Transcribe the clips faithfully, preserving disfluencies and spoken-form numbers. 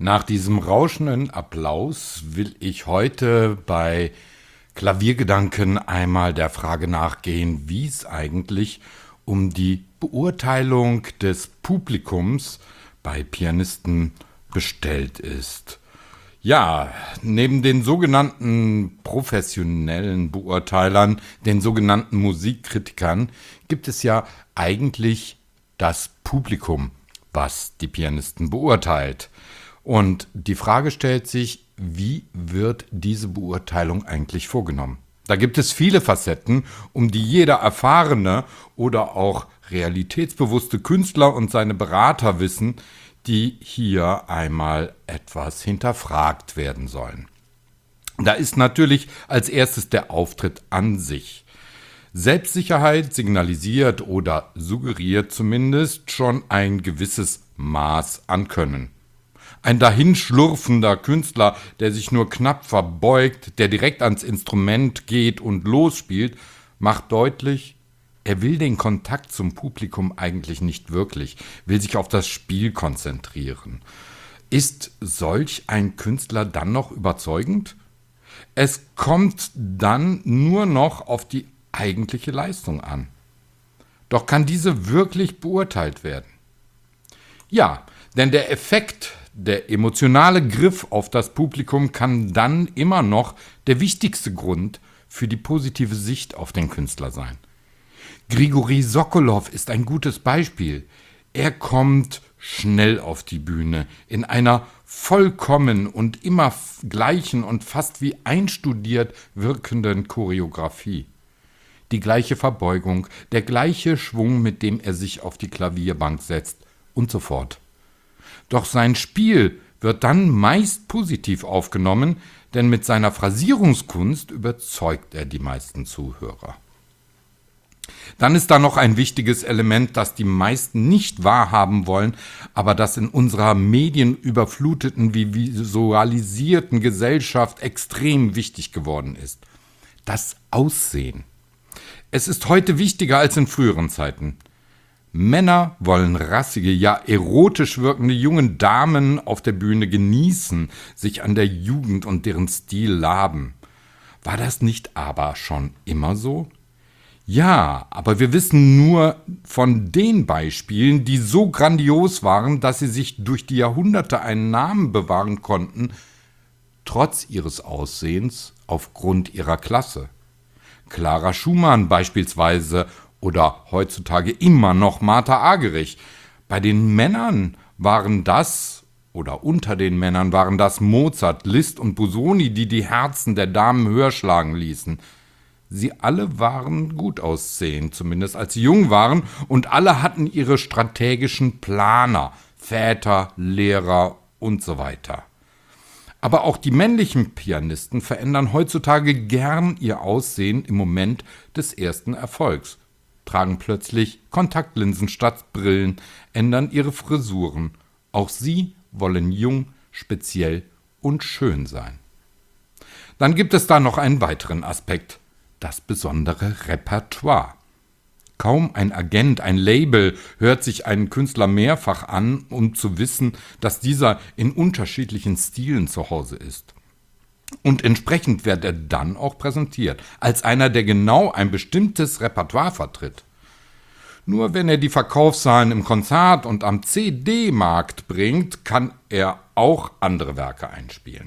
Nach diesem rauschenden Applaus will ich heute bei Klaviergedanken einmal der Frage nachgehen, wie es eigentlich um die Beurteilung des Publikums bei Pianisten bestellt ist. Ja, neben den sogenannten professionellen Beurteilern, den sogenannten Musikkritikern, gibt es ja eigentlich das Publikum, was die Pianisten beurteilt. Und die Frage stellt sich, wie wird diese Beurteilung eigentlich vorgenommen? Da gibt es viele Facetten, um die jeder erfahrene oder auch realitätsbewusste Künstler und seine Berater wissen, die hier einmal etwas hinterfragt werden sollen. Da ist natürlich als erstes der Auftritt an sich. Selbstsicherheit signalisiert oder suggeriert zumindest schon ein gewisses Maß an Können. Ein dahinschlurfender Künstler, der sich nur knapp verbeugt, der direkt ans Instrument geht und losspielt, macht deutlich, er will den Kontakt zum Publikum eigentlich nicht wirklich, will sich auf das Spiel konzentrieren. Ist solch ein Künstler dann noch überzeugend? Es kommt dann nur noch auf die eigentliche Leistung an. Doch kann diese wirklich beurteilt werden? Ja, denn der Effekt, der emotionale Griff auf das Publikum kann dann immer noch der wichtigste Grund für die positive Sicht auf den Künstler sein. Grigori Sokolow ist ein gutes Beispiel. Er kommt schnell auf die Bühne in einer vollkommen und immer gleichen und fast wie einstudiert wirkenden Choreografie. Die gleiche Verbeugung, der gleiche Schwung, mit dem er sich auf die Klavierbank setzt und so fort. Doch sein Spiel wird dann meist positiv aufgenommen, denn mit seiner Phrasierungskunst überzeugt er die meisten Zuhörer. Dann ist da noch ein wichtiges Element, das die meisten nicht wahrhaben wollen, aber das in unserer medienüberfluteten wie visualisierten Gesellschaft extrem wichtig geworden ist. Das Aussehen. Es ist heute wichtiger als in früheren Zeiten. Männer wollen rassige, ja erotisch wirkende jungen Damen auf der Bühne genießen, sich an der Jugend und deren Stil laben. War das nicht aber schon immer so? Ja, aber wir wissen nur von den Beispielen, die so grandios waren, dass sie sich durch die Jahrhunderte einen Namen bewahren konnten, trotz ihres Aussehens aufgrund ihrer Klasse. Clara Schumann beispielsweise oder heutzutage immer noch Martha Argerich. Bei den Männern waren das, oder unter den Männern waren das Mozart, Liszt und Busoni, die die Herzen der Damen höher schlagen ließen. Sie alle waren gut aussehend, zumindest als sie jung waren, und alle hatten ihre strategischen Planer, Väter, Lehrer und so weiter. Aber auch die männlichen Pianisten verändern heutzutage gern ihr Aussehen im Moment des ersten Erfolgs, tragen plötzlich Kontaktlinsen statt Brillen, ändern ihre Frisuren. Auch sie wollen jung, speziell und schön sein. Dann gibt es da noch einen weiteren Aspekt. Das besondere Repertoire. Kaum ein Agent, ein Label hört sich einen Künstler mehrfach an, um zu wissen, dass dieser in unterschiedlichen Stilen zu Hause ist. Und entsprechend wird er dann auch präsentiert, als einer, der genau ein bestimmtes Repertoire vertritt. Nur wenn er die Verkaufszahlen im Konzert und am C D-Markt bringt, kann er auch andere Werke einspielen.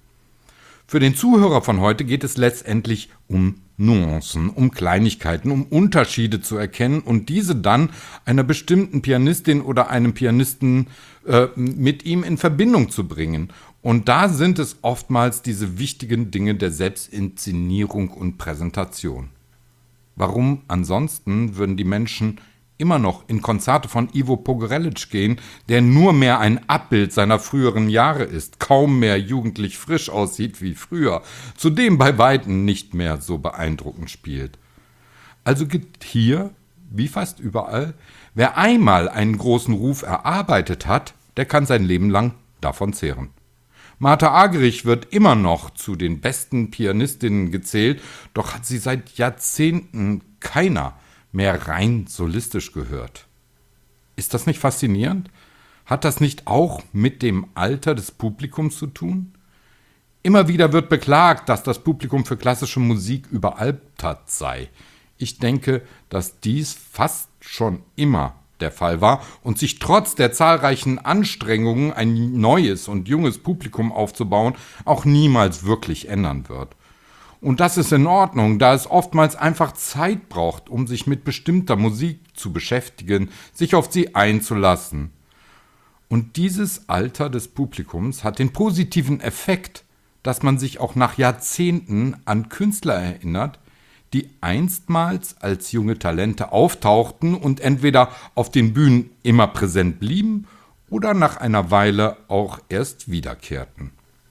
Für den Zuhörer von heute geht es letztendlich um Nuancen, um Kleinigkeiten, um Unterschiede zu erkennen und diese dann einer bestimmten Pianistin oder einem Pianisten äh, mit ihm in Verbindung zu bringen. Und da sind es oftmals diese wichtigen Dinge der Selbstinszenierung und Präsentation. Warum ansonsten würden die Menschen immer noch in Konzerte von Ivo Pogorelic gehen, der nur mehr ein Abbild seiner früheren Jahre ist, kaum mehr jugendlich frisch aussieht wie früher, zudem bei Weitem nicht mehr so beeindruckend spielt. Also gibt hier, wie fast überall, wer einmal einen großen Ruf erarbeitet hat, der kann sein Leben lang davon zehren. Martha Argerich wird immer noch zu den besten Pianistinnen gezählt, doch hat sie seit Jahrzehnten keiner mehr rein solistisch gehört. Ist das nicht faszinierend? Hat das nicht auch mit dem Alter des Publikums zu tun? Immer wieder wird beklagt, dass das Publikum für klassische Musik überaltert sei. Ich denke, dass dies fast schon immer der Fall war und sich trotz der zahlreichen Anstrengungen, ein neues und junges Publikum aufzubauen, auch niemals wirklich ändern wird. Und das ist in Ordnung, da es oftmals einfach Zeit braucht, um sich mit bestimmter Musik zu beschäftigen, sich auf sie einzulassen. Und dieses Alter des Publikums hat den positiven Effekt, dass man sich auch nach Jahrzehnten an Künstler erinnert, die einstmals als junge Talente auftauchten und entweder auf den Bühnen immer präsent blieben oder nach einer Weile auch erst wiederkehrten.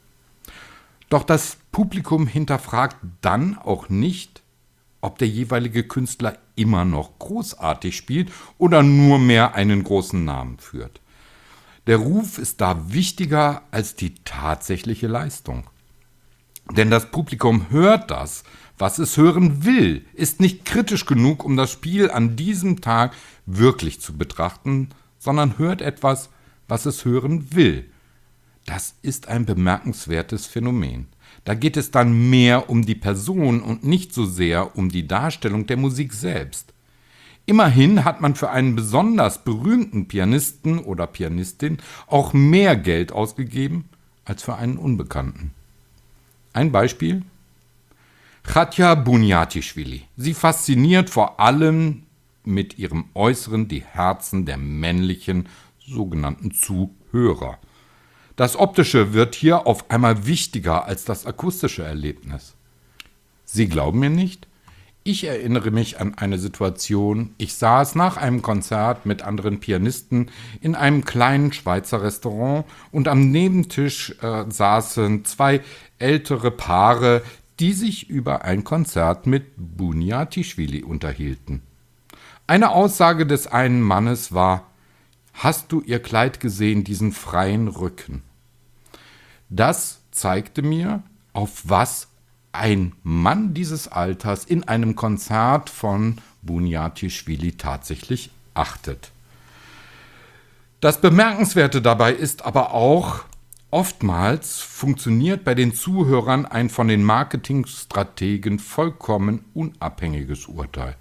Doch das Publikum hinterfragt dann auch nicht, ob der jeweilige Künstler immer noch großartig spielt oder nur mehr einen großen Namen führt. Der Ruf ist da wichtiger als die tatsächliche Leistung. Denn das Publikum hört das, was es hören will, ist nicht kritisch genug, um das Spiel an diesem Tag wirklich zu betrachten, sondern hört etwas, was es hören will. Das ist ein bemerkenswertes Phänomen. Da geht es dann mehr um die Person und nicht so sehr um die Darstellung der Musik selbst. Immerhin hat man für einen besonders berühmten Pianisten oder Pianistin auch mehr Geld ausgegeben als für einen Unbekannten. Ein Beispiel: Katja Bunjatishvili. Sie fasziniert vor allem mit ihrem Äußeren die Herzen der männlichen sogenannten Zuhörer. Das Optische wird hier auf einmal wichtiger als das akustische Erlebnis. Sie glauben mir nicht? Ich erinnere mich an eine Situation, ich saß nach einem Konzert mit anderen Pianisten in einem kleinen Schweizer Restaurant und am Nebentisch äh, saßen zwei ältere Paare, die sich über ein Konzert mit Bunjatishvili unterhielten. Eine Aussage des einen Mannes war: Hast du ihr Kleid gesehen, diesen freien Rücken? Das zeigte mir, auf was ein Mann dieses Alters in einem Konzert von Bunjatishvili tatsächlich achtet. Das Bemerkenswerte dabei ist aber auch, oftmals funktioniert bei den Zuhörern ein von den Marketingstrategen vollkommen unabhängiges Urteil.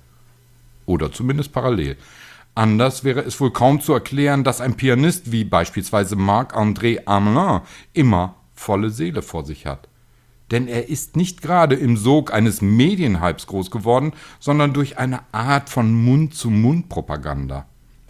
Oder zumindest parallel. Anders wäre es wohl kaum zu erklären, dass ein Pianist wie beispielsweise Marc-André Hamelin immer volle Seele vor sich hat. Denn er ist nicht gerade im Sog eines Medienhypes groß geworden, sondern durch eine Art von Mund-zu-Mund-Propaganda.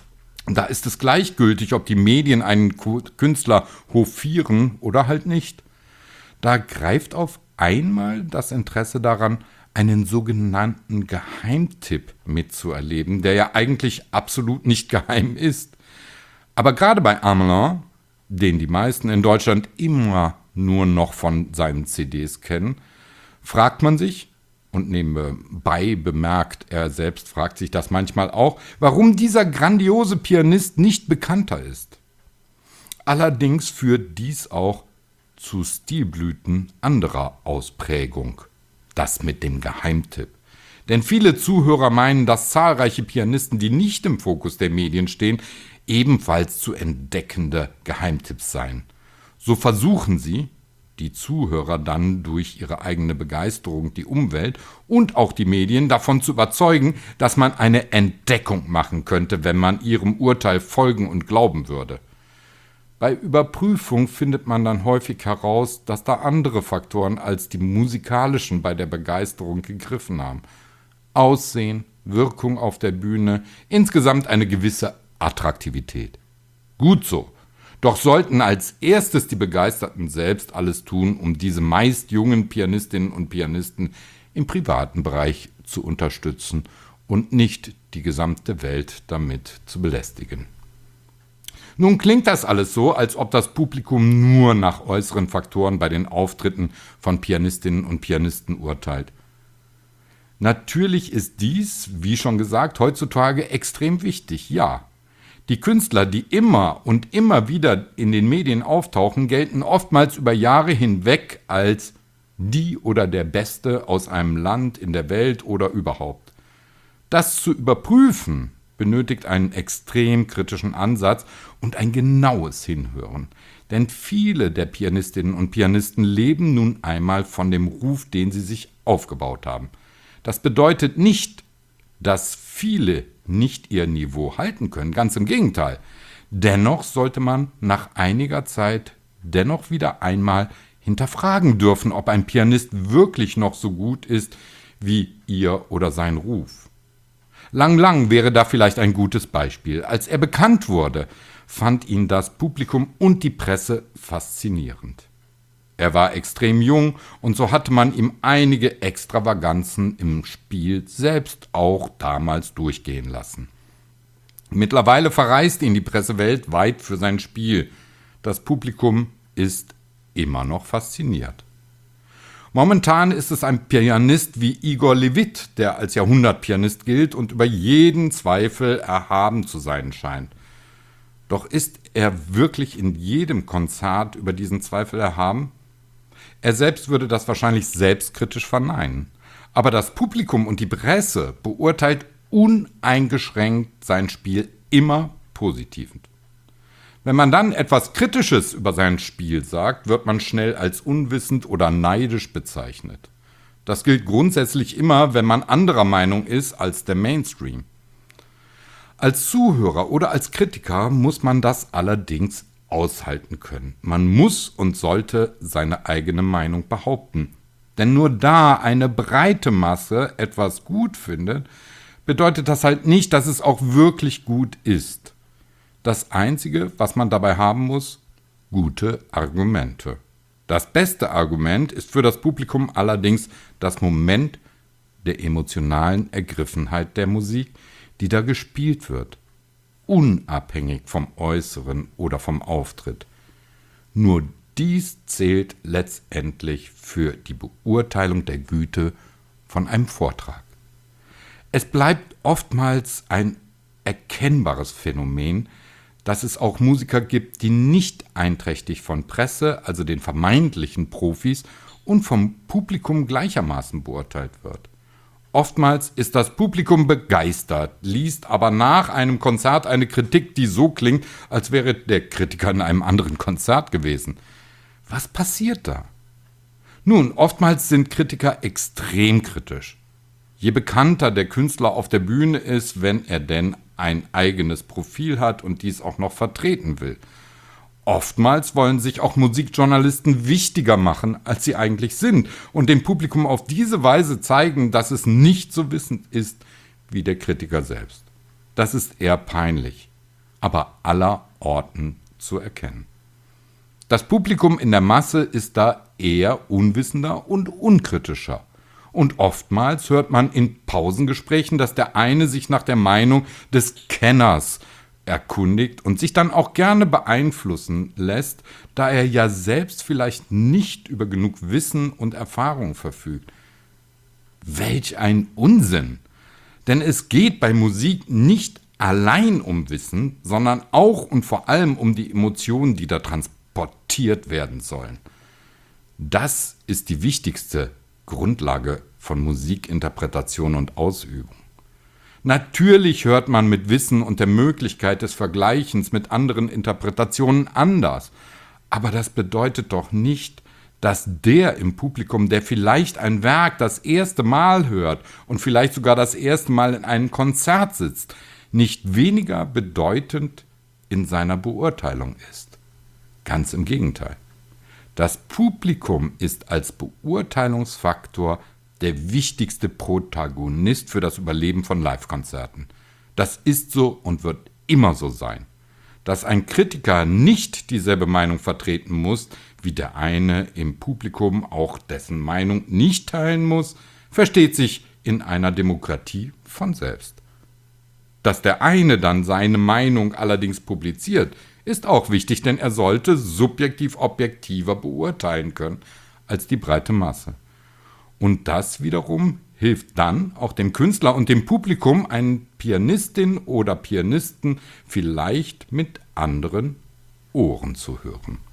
Da ist es gleichgültig, ob die Medien einen Künstler hofieren oder halt nicht. Da greift auf einmal das Interesse daran, einen sogenannten Geheimtipp mitzuerleben, der ja eigentlich absolut nicht geheim ist. Aber gerade bei Hamelin, den die meisten in Deutschland immer nur noch von seinen C Ds kennen, fragt man sich, und nebenbei bemerkt, er selbst fragt sich das manchmal auch, warum dieser grandiose Pianist nicht bekannter ist. Allerdings führt dies auch zu Stilblüten anderer Ausprägung. Das mit dem Geheimtipp. Denn viele Zuhörer meinen, dass zahlreiche Pianisten, die nicht im Fokus der Medien stehen, ebenfalls zu entdeckende Geheimtipps seien. So versuchen sie, die Zuhörer dann durch ihre eigene Begeisterung, die Umwelt und auch die Medien davon zu überzeugen, dass man eine Entdeckung machen könnte, wenn man ihrem Urteil folgen und glauben würde. Bei Überprüfung findet man dann häufig heraus, dass da andere Faktoren als die musikalischen bei der Begeisterung gegriffen haben. Aussehen, Wirkung auf der Bühne, insgesamt eine gewisse Attraktivität. Gut so. Doch sollten als erstes die Begeisterten selbst alles tun, um diese meist jungen Pianistinnen und Pianisten im privaten Bereich zu unterstützen und nicht die gesamte Welt damit zu belästigen. Nun klingt das alles so, als ob das Publikum nur nach äußeren Faktoren bei den Auftritten von Pianistinnen und Pianisten urteilt. Natürlich ist dies, wie schon gesagt, heutzutage extrem wichtig, ja. Die Künstler, die immer und immer wieder in den Medien auftauchen, gelten oftmals über Jahre hinweg als die oder der Beste aus einem Land, in der Welt oder überhaupt. Das zu überprüfen, benötigt einen extrem kritischen Ansatz und ein genaues Hinhören. Denn viele der Pianistinnen und Pianisten leben nun einmal von dem Ruf, den sie sich aufgebaut haben. Das bedeutet nicht, dass viele nicht ihr Niveau halten können, ganz im Gegenteil. Dennoch sollte man nach einiger Zeit dennoch wieder einmal hinterfragen dürfen, ob ein Pianist wirklich noch so gut ist wie ihr oder sein Ruf. Lang Lang wäre da vielleicht ein gutes Beispiel. Als er bekannt wurde, fand ihn das Publikum und die Presse faszinierend. Er war extrem jung und so hatte man ihm einige Extravaganzen im Spiel selbst auch damals durchgehen lassen. Mittlerweile verreist ihn die Presse weltweit für sein Spiel. Das Publikum ist immer noch fasziniert. Momentan ist es ein Pianist wie Igor Levit, der als Jahrhundertpianist gilt und über jeden Zweifel erhaben zu sein scheint. Doch ist er wirklich in jedem Konzert über diesen Zweifel erhaben? Er selbst würde das wahrscheinlich selbstkritisch verneinen. Aber das Publikum und die Presse beurteilt uneingeschränkt sein Spiel immer positiv. Wenn man dann etwas Kritisches über sein Spiel sagt, wird man schnell als unwissend oder neidisch bezeichnet. Das gilt grundsätzlich immer, wenn man anderer Meinung ist als der Mainstream. Als Zuhörer oder als Kritiker muss man das allerdings aushalten können. Man muss und sollte seine eigene Meinung behaupten. Denn nur da eine breite Masse etwas gut findet, bedeutet das halt nicht, dass es auch wirklich gut ist. Das Einzige, was man dabei haben muss, gute Argumente. Das beste Argument ist für das Publikum allerdings das Moment der emotionalen Ergriffenheit der Musik, die da gespielt wird, unabhängig vom Äußeren oder vom Auftritt. Nur dies zählt letztendlich für die Beurteilung der Güte von einem Vortrag. Es bleibt oftmals ein erkennbares Phänomen, dass es auch Musiker gibt, die nicht einträchtig von Presse, also den vermeintlichen Profis, und vom Publikum gleichermaßen beurteilt wird. Oftmals ist das Publikum begeistert, liest aber nach einem Konzert eine Kritik, die so klingt, als wäre der Kritiker in einem anderen Konzert gewesen. Was passiert da? Nun, oftmals sind Kritiker extrem kritisch. Je bekannter der Künstler auf der Bühne ist, wenn er denn ein eigenes Profil hat und dies auch noch vertreten will. Oftmals wollen sich auch Musikjournalisten wichtiger machen, als sie eigentlich sind und dem Publikum auf diese Weise zeigen, dass es nicht so wissend ist wie der Kritiker selbst. Das ist eher peinlich, aber aller Orten zu erkennen. Das Publikum in der Masse ist da eher unwissender und unkritischer. Und oftmals hört man in Pausengesprächen, dass der eine sich nach der Meinung des Kenners erkundigt und sich dann auch gerne beeinflussen lässt, da er ja selbst vielleicht nicht über genug Wissen und Erfahrung verfügt. Welch ein Unsinn! Denn es geht bei Musik nicht allein um Wissen, sondern auch und vor allem um die Emotionen, die da transportiert werden sollen. Das ist die wichtigste Grundlage von Musikinterpretation und Ausübung. Natürlich hört man mit Wissen und der Möglichkeit des Vergleichens mit anderen Interpretationen anders, aber das bedeutet doch nicht, dass der im Publikum, der vielleicht ein Werk das erste Mal hört und vielleicht sogar das erste Mal in einem Konzert sitzt, nicht weniger bedeutend in seiner Beurteilung ist. Ganz im Gegenteil. Das Publikum ist als Beurteilungsfaktor der wichtigste Protagonist für das Überleben von Live-Konzerten. Das ist so und wird immer so sein. Dass ein Kritiker nicht dieselbe Meinung vertreten muss, wie der eine im Publikum auch dessen Meinung nicht teilen muss, versteht sich in einer Demokratie von selbst. Dass der eine dann seine Meinung allerdings publiziert, ist auch wichtig, denn er sollte subjektiv objektiver beurteilen können als die breite Masse. Und das wiederum hilft dann auch dem Künstler und dem Publikum, einen Pianistin oder Pianisten vielleicht mit anderen Ohren zu hören.